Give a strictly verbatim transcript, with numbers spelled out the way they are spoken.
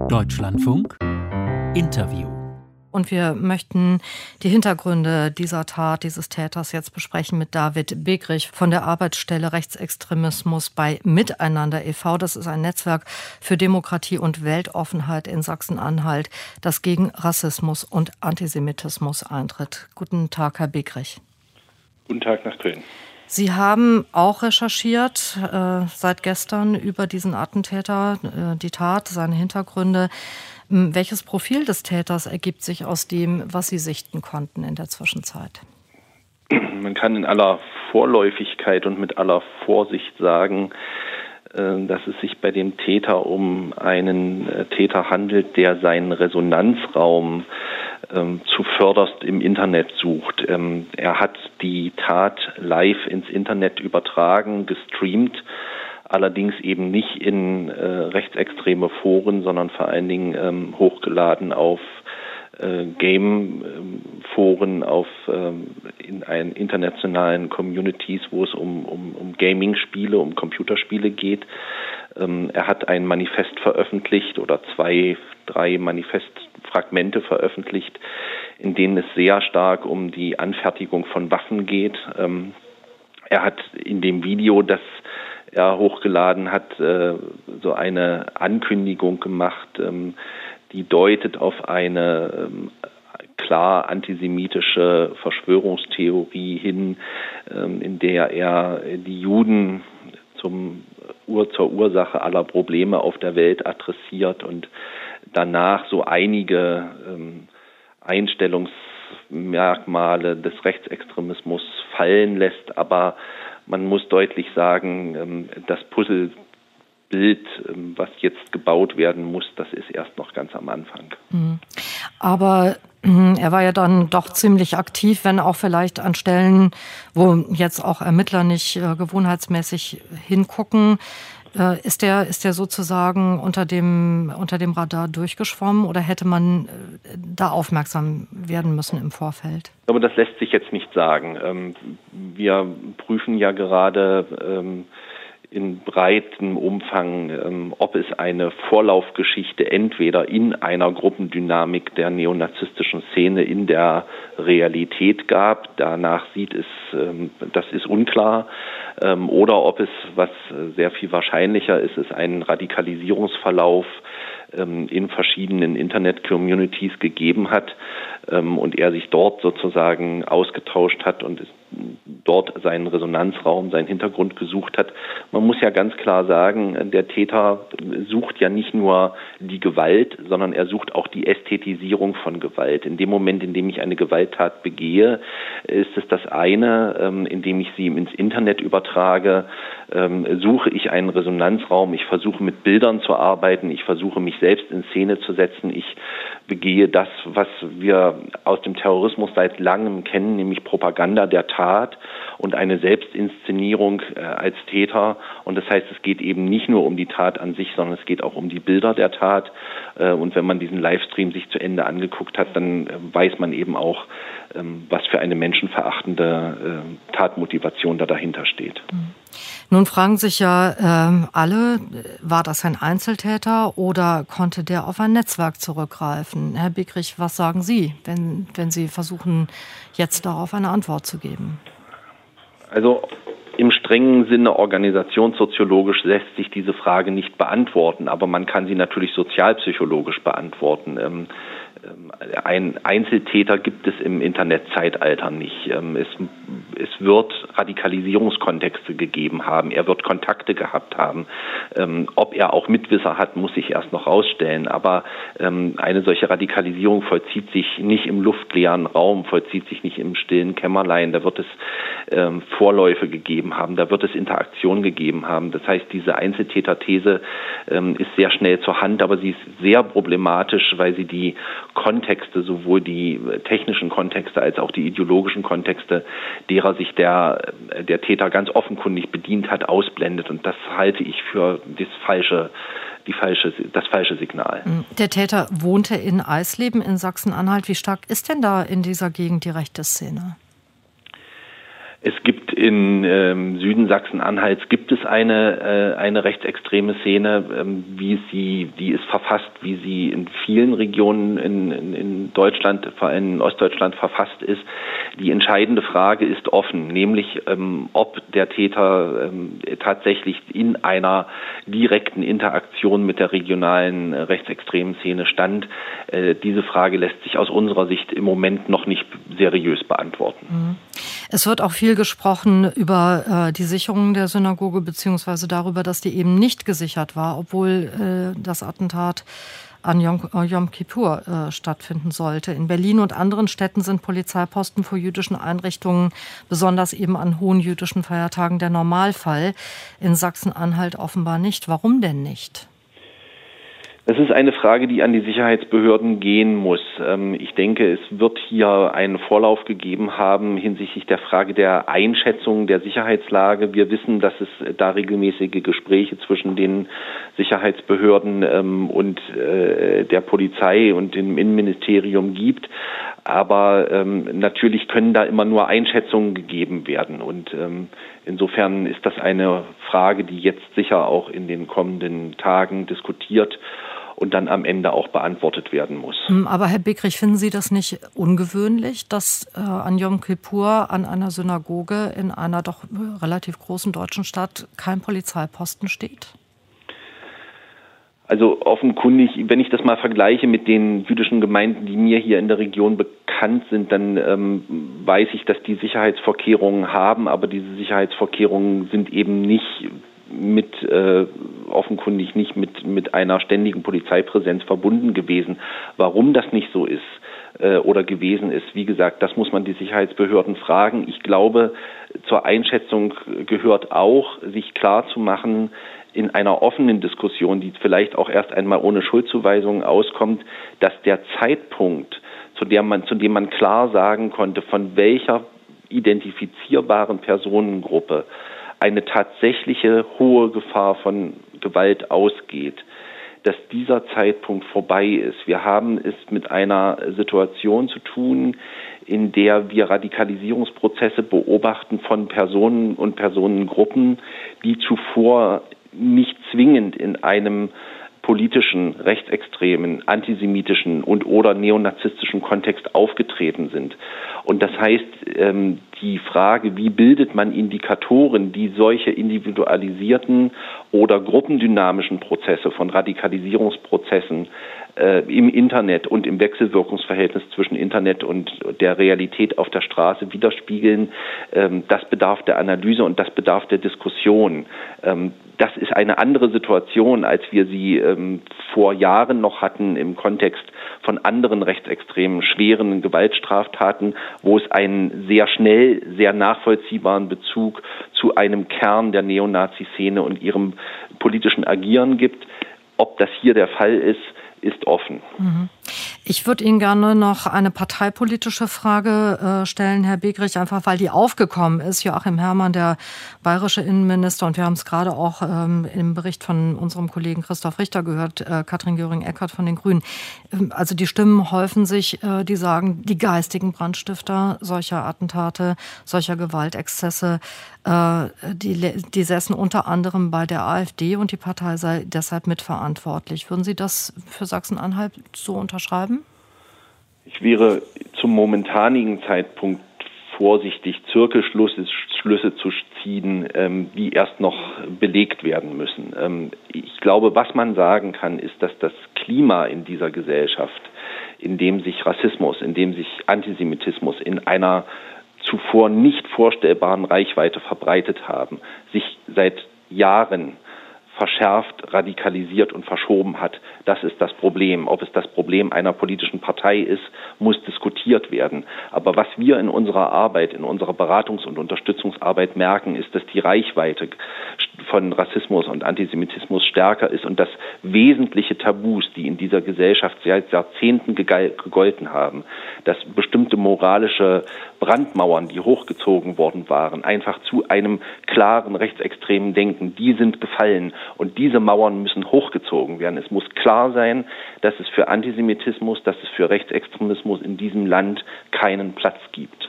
Deutschlandfunk Interview. Und wir möchten die Hintergründe dieser Tat, dieses Täters jetzt besprechen mit David Begrich von der Arbeitsstelle Rechtsextremismus bei Miteinander e V Das ist ein Netzwerk für Demokratie und Weltoffenheit in Sachsen-Anhalt, das gegen Rassismus und Antisemitismus eintritt. Guten Tag, Herr Begrich. Guten Tag nach Köln. Sie haben auch recherchiert äh, seit gestern über diesen Attentäter, äh, die Tat, seine Hintergründe. Welches Profil des Täters ergibt sich aus dem, was Sie sichten konnten in der Zwischenzeit? Man kann in aller Vorläufigkeit und mit aller Vorsicht sagen, dass es sich bei dem Täter um einen Täter handelt, der seinen Resonanzraum ähm, zuvörderst im Internet sucht. Ähm, er hat die Tat live ins Internet übertragen, gestreamt, allerdings eben nicht in äh, rechtsextreme Foren, sondern vor allen Dingen ähm, hochgeladen auf äh, Game-Foren, auf ähm, in einen internationalen Communities, wo es um, um, um Gaming-Spiele, um Computerspiele geht. Ähm, er hat ein Manifest veröffentlicht oder zwei, drei Manifestfragmente veröffentlicht, in denen es sehr stark um die Anfertigung von Waffen geht. Ähm, er hat in dem Video, das er hochgeladen hat, äh, so eine Ankündigung gemacht, ähm, die deutet auf eine ähm, klar antisemitische Verschwörungstheorie hin, ähm, in der er die Juden zum Ur zur Ursache aller Probleme auf der Welt adressiert und danach so einige ähm, Einstellungsmerkmale des Rechtsextremismus fallen lässt, aber man muss deutlich sagen, das Puzzlebild, was jetzt gebaut werden muss, das ist erst noch ganz am Anfang. Aber er war ja dann doch ziemlich aktiv, wenn auch vielleicht an Stellen, wo jetzt auch Ermittler nicht äh, gewohnheitsmäßig hingucken. Äh, ist der, ist der sozusagen unter dem, unter dem Radar durchgeschwommen oder hätte man äh, da aufmerksam werden müssen im Vorfeld? Aber das lässt sich jetzt nicht sagen. Ähm, wir prüfen ja gerade ähm, in breitem Umfang, ähm, ob es eine Vorlaufgeschichte entweder in einer Gruppendynamik der neonazistischen Szene in der Realität gab. Danach sieht es, ähm, das ist unklar. Ähm, oder ob es, was sehr viel wahrscheinlicher ist, ist ein Radikalisierungsverlauf ähm, in verschiedenen Internet-Communities gegeben hat ähm, und er sich dort sozusagen ausgetauscht hat und es dort seinen Resonanzraum, seinen Hintergrund gesucht hat. Man muss ja ganz klar sagen, der Täter sucht ja nicht nur die Gewalt, sondern er sucht auch die Ästhetisierung von Gewalt. In dem Moment, in dem ich eine Gewalttat begehe, ist es das eine, indem ich sie ins Internet übertrage, suche ich einen Resonanzraum, ich versuche mit Bildern zu arbeiten, ich versuche mich selbst in Szene zu setzen, ich begehe das, was wir aus dem Terrorismus seit langem kennen, nämlich Propaganda der Tat und eine Selbstinszenierung äh, als Täter. Und das heißt, es geht eben nicht nur um die Tat an sich, sondern es geht auch um die Bilder der Tat. Äh, und wenn man diesen Livestream sich zu Ende angeguckt hat, dann äh, weiß man eben auch, ähm, was für eine menschenverachtende äh, Tatmotivation da dahinter steht. Nun fragen sich ja ähm, alle, war das ein Einzeltäter oder konnte der auf ein Netzwerk zurückgreifen? Herr Begrich, was sagen Sie, wenn, wenn Sie versuchen, jetzt darauf eine Antwort zu geben? Also im strengen Sinne organisationssoziologisch lässt sich diese Frage nicht beantworten, aber man kann sie natürlich sozialpsychologisch beantworten. Ähm, Ein Einzeltäter gibt es im Internetzeitalter nicht. Es, es wird Radikalisierungskontexte gegeben haben. Er wird Kontakte gehabt haben. Ob er auch Mitwisser hat, muss sich erst noch rausstellen. Aber eine solche Radikalisierung vollzieht sich nicht im luftleeren Raum, vollzieht sich nicht im stillen Kämmerlein. Da wird es Vorläufe gegeben haben. Da wird es Interaktion gegeben haben. Das heißt, diese Einzeltäter-These ist sehr schnell zur Hand, aber sie ist sehr problematisch, weil sie die Kontexte, sowohl die technischen Kontexte als auch die ideologischen Kontexte, derer sich der, der Täter ganz offenkundig bedient hat, ausblendet. Und das halte ich für das falsche, die falsche, das falsche Signal. Der Täter wohnte in Eisleben in Sachsen-Anhalt. Wie stark ist denn da in dieser Gegend die rechte Szene? Es gibt in ähm, Süden Sachsen-Anhalts gibt es eine, äh, eine rechtsextreme Szene, ähm, wie sie, die ist verfasst, wie sie in vielen Regionen in, in, in Deutschland, vor allem in Ostdeutschland verfasst ist. Die entscheidende Frage ist offen, nämlich ähm, ob der Täter ähm, tatsächlich in einer direkten Interaktion mit der regionalen äh, rechtsextremen Szene stand. Äh, diese Frage lässt sich aus unserer Sicht im Moment noch nicht seriös beantworten. Es wird auch viel gesprochen über äh, die Sicherung der Synagoge beziehungsweise darüber, dass die eben nicht gesichert war, obwohl äh, das Attentat an Yom, äh, Yom Kippur äh, stattfinden sollte. In Berlin und anderen Städten sind Polizeiposten vor jüdischen Einrichtungen, besonders eben an hohen jüdischen Feiertagen, der Normalfall. In Sachsen-Anhalt offenbar nicht. Warum denn nicht? Das ist eine Frage, die an die Sicherheitsbehörden gehen muss. Ich denke, es wird hier einen Vorlauf gegeben haben hinsichtlich der Frage der Einschätzung der Sicherheitslage. Wir wissen, dass es da regelmäßige Gespräche zwischen den Sicherheitsbehörden und der Polizei und dem Innenministerium gibt. Aber ähm, natürlich können da immer nur Einschätzungen gegeben werden. Und ähm, insofern ist das eine Frage, die jetzt sicher auch in den kommenden Tagen diskutiert und dann am Ende auch beantwortet werden muss. Aber Herr Beckrich, finden Sie das nicht ungewöhnlich, dass äh, an Yom Kippur an einer Synagoge in einer doch relativ großen deutschen Stadt kein Polizeiposten steht? Also offenkundig, wenn ich das mal vergleiche mit den jüdischen Gemeinden, die mir hier in der Region bekannt sind, dann ähm, weiß ich, dass die Sicherheitsvorkehrungen haben, aber diese Sicherheitsvorkehrungen sind eben nicht mit äh, offenkundig nicht mit mit einer ständigen Polizeipräsenz verbunden gewesen. Warum das nicht so ist äh, oder gewesen ist, wie gesagt, das muss man die Sicherheitsbehörden fragen. Ich glaube, zur Einschätzung gehört auch, sich klar zu machen, in einer offenen Diskussion, die vielleicht auch erst einmal ohne Schuldzuweisungen auskommt, dass der Zeitpunkt, zu dem man, zu dem man klar sagen konnte, von welcher identifizierbaren Personengruppe eine tatsächliche hohe Gefahr von Gewalt ausgeht, dass dieser Zeitpunkt vorbei ist. Wir haben es mit einer Situation zu tun, in der wir Radikalisierungsprozesse beobachten von Personen und Personengruppen, die zuvor nicht zwingend in einem politischen, rechtsextremen, antisemitischen und oder neonazistischen Kontext aufgetreten sind. Und das heißt, die Frage, wie bildet man Indikatoren, die solche individualisierten oder gruppendynamischen Prozesse von Radikalisierungsprozessen äh, im Internet und im Wechselwirkungsverhältnis zwischen Internet und der Realität auf der Straße widerspiegeln, ähm, das bedarf der Analyse und das bedarf der Diskussion. Ähm, das ist eine andere Situation, als wir sie ähm, vor Jahren noch hatten im Kontext von anderen rechtsextremen, schweren Gewaltstraftaten, wo es einen sehr schnell, sehr nachvollziehbaren Bezug zu einem Kern der Neonazi-Szene und ihrem politischen Agieren gibt. Ob das hier der Fall ist, ist offen. Ich würde Ihnen gerne noch eine parteipolitische Frage äh, stellen, Herr Beckrich, einfach weil die aufgekommen ist. Joachim Herrmann, der bayerische Innenminister, und wir haben es gerade auch ähm, im Bericht von unserem Kollegen Christoph Richter gehört, äh, Katrin Göring-Eckardt von den Grünen. Ähm, also die Stimmen häufen sich, äh, die sagen, die geistigen Brandstifter solcher Attentate, solcher Gewaltexzesse, äh, die, die säßen unter anderem bei der AfD und die Partei sei deshalb mitverantwortlich. Würden Sie das für Sachsen-Anhalt so unterschreiben? Ich wäre zum momentanigen Zeitpunkt vorsichtig, Zirkelschlüsse Schlüsse zu ziehen, ähm, die erst noch belegt werden müssen. Ähm, ich glaube, was man sagen kann, ist, dass das Klima in dieser Gesellschaft, in dem sich Rassismus, in dem sich Antisemitismus in einer zuvor nicht vorstellbaren Reichweite verbreitet haben, sich seit Jahren verschärft, radikalisiert und verschoben hat. Das ist das Problem. Ob es das Problem einer politischen Partei ist, muss diskutiert werden. Aber was wir in unserer Arbeit, in unserer Beratungs- und Unterstützungsarbeit merken, ist, dass die Reichweite von Rassismus und Antisemitismus stärker ist und dass wesentliche Tabus, die in dieser Gesellschaft seit Jahrzehnten gegolten haben, dass bestimmte moralische Brandmauern, die hochgezogen worden waren, einfach zu einem klaren rechtsextremen Denken, die sind gefallen. Und diese Mauern müssen hochgezogen werden. Es muss klar sein, dass es für Antisemitismus, dass es für Rechtsextremismus in diesem Land keinen Platz gibt.